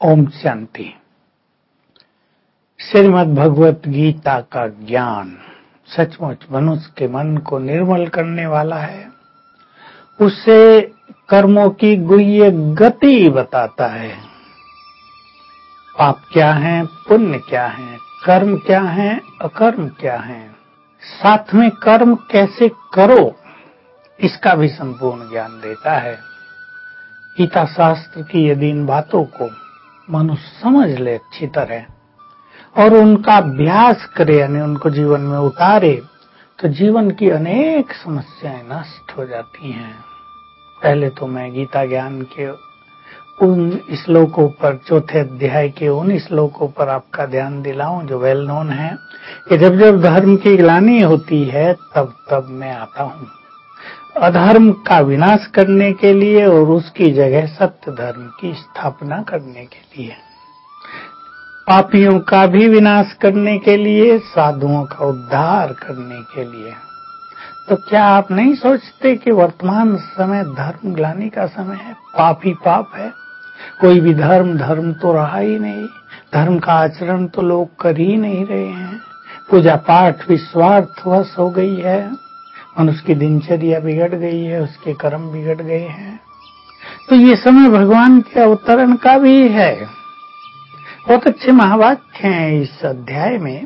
ओम शांति। श्रीमद् भगवत गीता का ज्ञान सचमुच मनुष्य के मन को निर्मल करने वाला है। उससे कर्मों की गुह्य गति बताता है। पाप क्या है, पुण्य क्या है, कर्म क्या है, अकर्म क्या है, साथ में कर्म कैसे करो, इसका भी संपूर्ण ज्ञान देता है। गीता शास्त्र की यदि इन बातों को मनुष्य समझ ले अच्छी तरह और उनका अभ्यास करे, यानी उनको जीवन में उतारे, तो जीवन की अनेक समस्याएं नष्ट हो जाती हैं। पहले तो मैं गीता ज्ञान के उन श्लोकों पर, चौथे अध्याय के उन श्लोकों पर आपका ध्यान दिलाऊं जो वेल नोन है कि जब जब धर्म की ग्लानि होती है तब तब मैं आता हूं, अधर्म का विनाश करने के लिए और उसकी जगह सत्य धर्म की स्थापना करने के लिए, पापियों का भी विनाश करने के लिए, साधुओं का उद्धार करने के लिए। तो क्या आप नहीं सोचते कि वर्तमान समय धर्म ग्लानि का समय है? पाप ही पाप है, कोई भी धर्म तो रहा ही नहीं। धर्म का आचरण तो लोग कर ही नहीं रहे हैं। पूजा पाठ भी स्वार्थवश हो गई है। मनुष्य की दिनचर्या बिगड़ गई है, उसके कर्म बिगड़ गए हैं। तो ये समय भगवान के अवतरण का भी है। बहुत अच्छे महावाक्य हैं इस अध्याय में।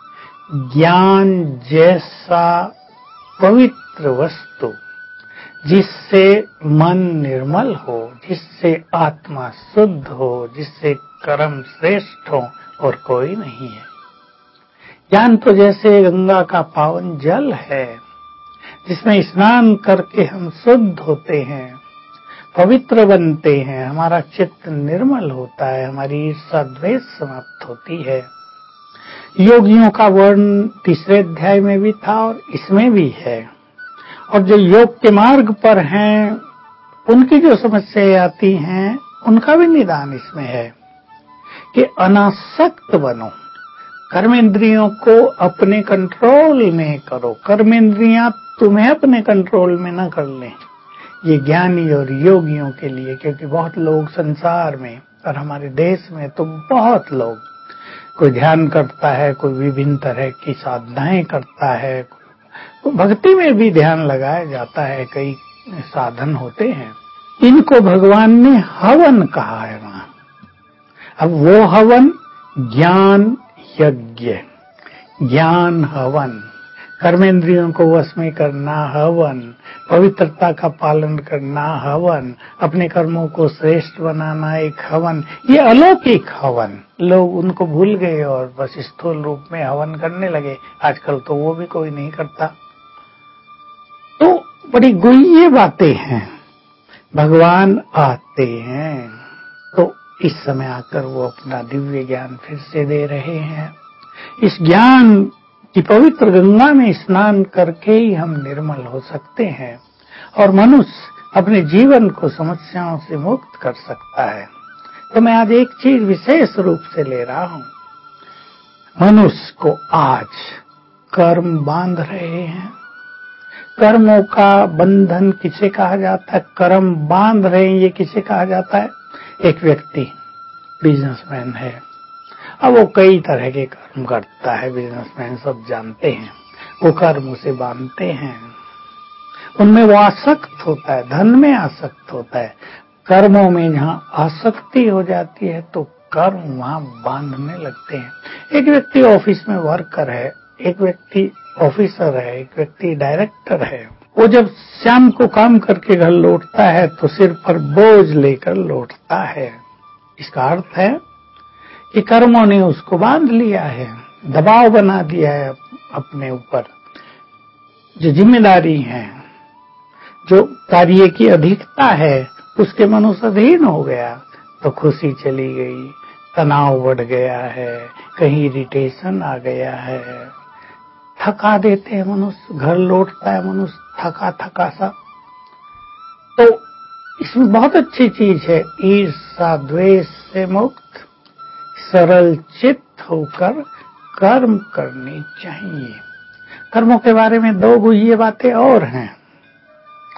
ज्ञान जैसा पवित्र वस्तु जिससे मन निर्मल हो, जिससे आत्मा शुद्ध हो, जिससे कर्म श्रेष्ठ हो, और कोई नहीं है। ज्ञान तो जैसे गंगा का पावन जल है जिसमें स्नान करके हम शुद्ध होते हैं, पवित्र बनते हैं, हमारा चित्त निर्मल होता है, हमारी ईर्ष्या द्वेष समाप्त होती है। योगियों का वर्ण तीसरे अध्याय में भी था और इसमें भी है। और जो योग के मार्ग पर हैं, उनकी जो समस्याएं आती हैं, उनका भी निदान इसमें है कि अनासक्त बनो, कर्मेंद्रियों को अपने कंट्रोल में करो, कर्मेंद्रियां तुम्हें अपने कंट्रोल में न कर लें। ये ज्ञानी और योगियों के लिए, क्योंकि बहुत लोग संसार में और हमारे देश में तो बहुत लोग, कोई ध्यान करता है, कोई विभिन्न तरह की साधनाएं करता है, कोई भक्ति में भी ध्यान लगाया जाता है, कई साधन होते हैं। इनको भगवान ने हवन कहा है वहां। अब वो हवन ज्ञान यज्ञ, ज्ञान हवन, कर्मेंद्रियों को वश में करना हवन, पवित्रता का पालन करना हवन, अपने कर्मों को श्रेष्ठ बनाना एक हवन। ये अलौकिक हवन, लोग उनको भूल गए और बस स्थूल रूप में हवन करने लगे। आजकल तो वो भी कोई नहीं करता। तो बड़ी गुह्य बातें हैं। भगवान आते हैं तो इस समय आकर वो अपना दिव्य ज्ञान फिर से दे रहे हैं। इस ज्ञान की पवित्र गंगा में स्नान करके ही हम निर्मल हो सकते हैं और मनुष्य अपने जीवन को समस्याओं से मुक्त कर सकता है। तो मैं आज एक चीज विशेष रूप से ले रहा हूं। मनुष्य को आज कर्म बांध रहे हैं। कर्मों का बंधन किसे कहा जाता है? कर्म बांध रहे हैं, ये किसे कहा जाता है? एक व्यक्ति बिजनेसमैन है, अब वो कई तरह के कर्म करता है, बिजनेसमैन सब जानते हैं। वो कर्म उसे बांधते हैं, उनमें वो आसक्त होता है, धन में आसक्त होता है। कर्मों में जहाँ आसक्ति हो जाती है तो कर्म वहां बांधने लगते हैं। एक व्यक्ति ऑफिस में वर्कर है, एक व्यक्ति ऑफिसर है, एक व्यक्ति डायरेक्टर है। वो जब शाम को काम करके घर लौटता है तो सिर पर बोझ लेकर लौटता है। इसका अर्थ है कि कर्मों ने उसको बांध लिया है, दबाव बना दिया है अपने ऊपर। जो जिम्मेदारी है, जो कार्य की अधिकता है, उसके मनुष्य अधीन हो गया तो खुशी चली गई, तनाव बढ़ गया है, कहीं इरिटेशन आ गया है, थका देते हैं मनुष्य, घर लौटता है मनुष्य थका थका सा। तो इसमें बहुत अच्छी चीज है, ईर्ष्या द्वेष से मुक्त सरल चित्त होकर कर्म करनी चाहिए। कर्मों के बारे में दो गुह्य बातें और हैं,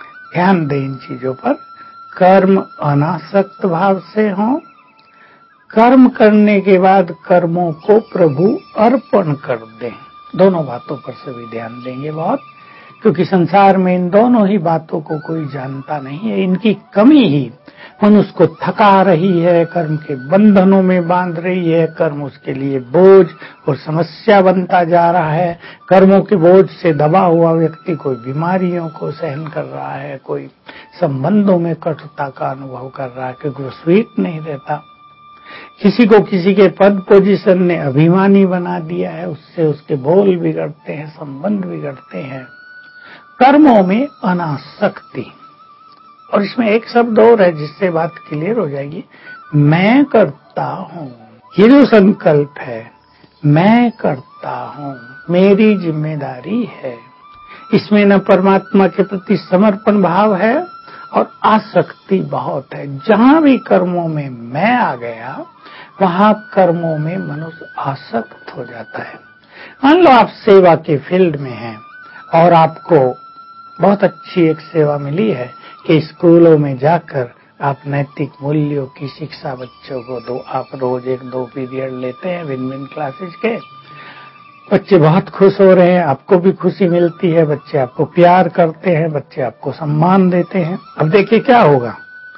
ध्यान दें इन चीजों पर। कर्म अनासक्त भाव से हो, कर्म करने के बाद कर्मों को प्रभु अर्पण कर दें। दोनों बातों पर सभी ध्यान देंगे बहुत, क्योंकि संसार में इन दोनों ही बातों को कोई जानता नहीं है। इनकी कमी ही मनुष्य को थका रही है, कर्म के बंधनों में बांध रही है, कर्म उसके लिए बोझ और समस्या बनता जा रहा है। कर्मों के बोझ से दबा हुआ व्यक्ति कोई बीमारियों को सहन कर रहा है, कोई संबंधों में कटुता का अनुभव कर रहा है, क्योंकि वो स्वीट नहीं रहता। किसी को किसी के पद पोजीशन ने अभिमानी बना दिया है, उससे उसके बोल बिगड़ते हैं, संबंध बिगड़ते हैं। कर्मों में अनासक्ति, और इसमें एक शब्द और है जिससे बात क्लियर हो जाएगी, मैं करता हूं। ये जो संकल्प है, मैं करता हूं, मेरी जिम्मेदारी है, इसमें न परमात्मा के प्रति समर्पण भाव है और आसक्ति बहुत है। जहां भी कर्मों में मैं आ गया, वहां कर्मों में मनुष्य आसक्त हो जाता है। मान लो आप सेवा के फील्ड में हैं और आपको बहुत अच्छी एक सेवा मिली है कि स्कूलों में जाकर आप नैतिक मूल्यों की शिक्षा बच्चों को दो। आप रोज 1-2 पीरियड लेते हैं विन क्लासेज के, बच्चे बहुत खुश हो रहे हैं, आपको भी खुशी मिलती है, बच्चे आपको प्यार करते हैं, बच्चे आपको सम्मान देते हैं। अब देखिए क्या होगा,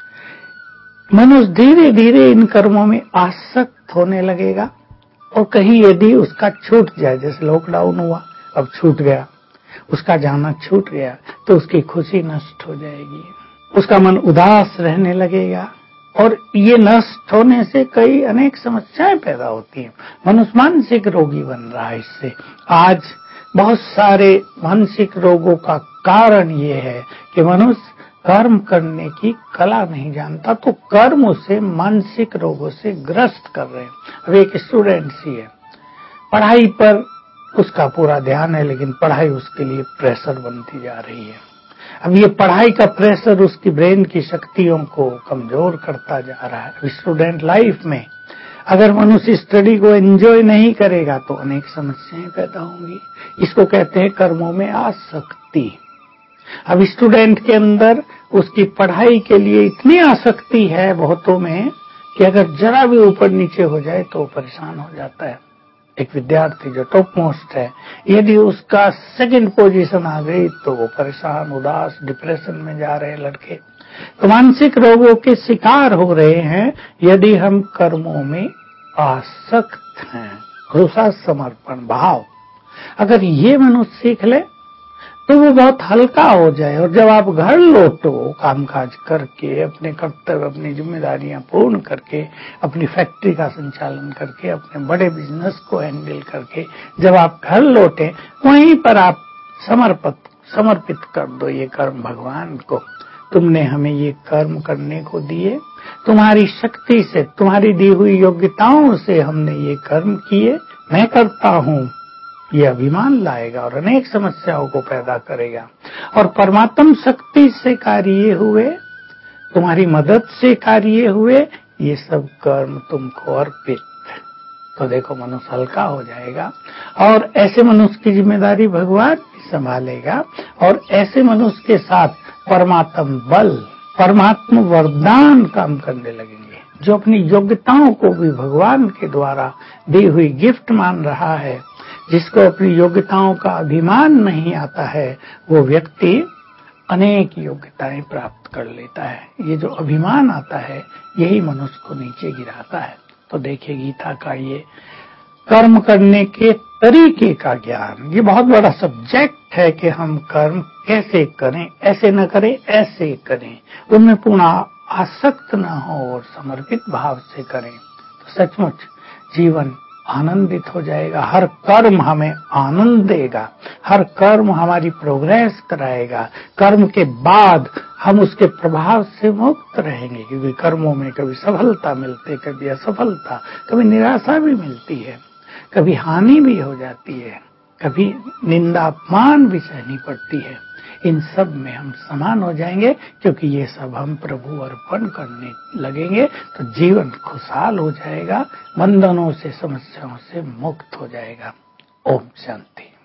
मनुष्य धीरे धीरे इन कर्मों में आसक्त होने लगेगा, और कहीं यदि उसका छूट जाए, जैसे लॉकडाउन हुआ, अब छूट गया, उसका जाना छूट गया, तो उसकी खुशी नष्ट हो जाएगी, उसका मन उदास रहने लगेगा, और ये नष्ट होने से कई अनेक समस्याएं पैदा होती हैं। मनुष्य मानसिक रोगी बन रहा है इससे। आज बहुत सारे मानसिक रोगों का कारण ये है कि मनुष्य कर्म करने की कला नहीं जानता, तो कर्म उसे मानसिक रोगों से ग्रस्त कर रहे हैं। अब एक स्टूडेंट सी है, पढ़ाई पर उसका पूरा ध्यान है, लेकिन पढ़ाई उसके लिए प्रेशर बनती जा रही है। अब ये पढ़ाई का प्रेशर उसकी ब्रेन की शक्तियों को कमजोर करता जा रहा है। स्टूडेंट लाइफ में अगर मनुष्य स्टडी को एंजॉय नहीं करेगा तो अनेक समस्याएं पैदा होंगी। इसको कहते हैं कर्मों में आसक्ति। अब स्टूडेंट के अंदर उसकी पढ़ाई के लिए इतनी आसक्ति है बहुतों में कि अगर जरा भी ऊपर नीचे हो जाए तो परेशान हो जाता है। एक विद्यार्थी जो टॉप मोस्ट है, यदि उसका सेकंड पोजीशन आ गई तो वो परेशान, उदास, डिप्रेशन में जा रहे हैं लड़के। तो मानसिक रोगों के शिकार हो रहे हैं यदि हम कर्मों में आसक्त हैं। भरोसा, समर्पण भाव, अगर ये मनुष्य सीख ले तो वो बहुत हल्का हो जाए। और जब आप घर लौटो कामकाज करके, अपने कर्तव्य, अपनी जिम्मेदारियां पूर्ण करके, अपनी फैक्ट्री का संचालन करके, अपने बड़े बिजनेस को हैंडल करके जब आप घर लौटे, वहीं पर आप समर्पित कर दो ये कर्म भगवान को। तुमने हमें ये कर्म करने को दिए, तुम्हारी शक्ति से, तुम्हारी दी हुई योग्यताओं से हमने ये कर्म किए, मैं करता हूं। ये अभिमान लाएगा और अनेक समस्याओं को पैदा करेगा। और परमात्म शक्ति से कार्य हुए, तुम्हारी मदद से कार्य हुए, ये सब कर्म तुमको अर्पित। तो देखो मनुष्य हल्का हो जाएगा, और ऐसे मनुष्य की जिम्मेदारी भगवान भी संभालेगा। और ऐसे मनुष्य के साथ परमात्म बल, परमात्म वरदान काम करने लगेंगे। जो अपनी योग्यताओं को भी भगवान के द्वारा दी हुई गिफ्ट मान रहा है, जिसको अपनी योग्यताओं का अभिमान नहीं आता है, वो व्यक्ति अनेक योग्यताएं प्राप्त कर लेता है। ये जो अभिमान आता है, यही मनुष्य को नीचे गिराता है। तो देखिए गीता का ये कर्म करने के तरीके का ज्ञान, ये बहुत बड़ा सब्जेक्ट है कि हम कर्म कैसे करें, ऐसे न करें, ऐसे करें, उनमें पूर्ण आसक्त न हो और समर्पित भाव से करें, तो सचमुच जीवन आनंदित हो जाएगा। हर कर्म हमें आनंद देगा, हर कर्म हमारी प्रोग्रेस कराएगा। कर्म के बाद हम उसके प्रभाव से मुक्त रहेंगे, क्योंकि कर्मों में कभी सफलता मिलती, कभी असफलता, कभी निराशा भी मिलती है, कभी हानि भी हो जाती है, कभी निंदा अपमान भी सहनी पड़ती है। इन सब में हम समान हो जाएंगे, क्योंकि ये सब हम प्रभु अर्पण करने लगेंगे, तो जीवन खुशहाल हो जाएगा, बंधनों से, समस्याओं से मुक्त हो जाएगा। ओम शांति।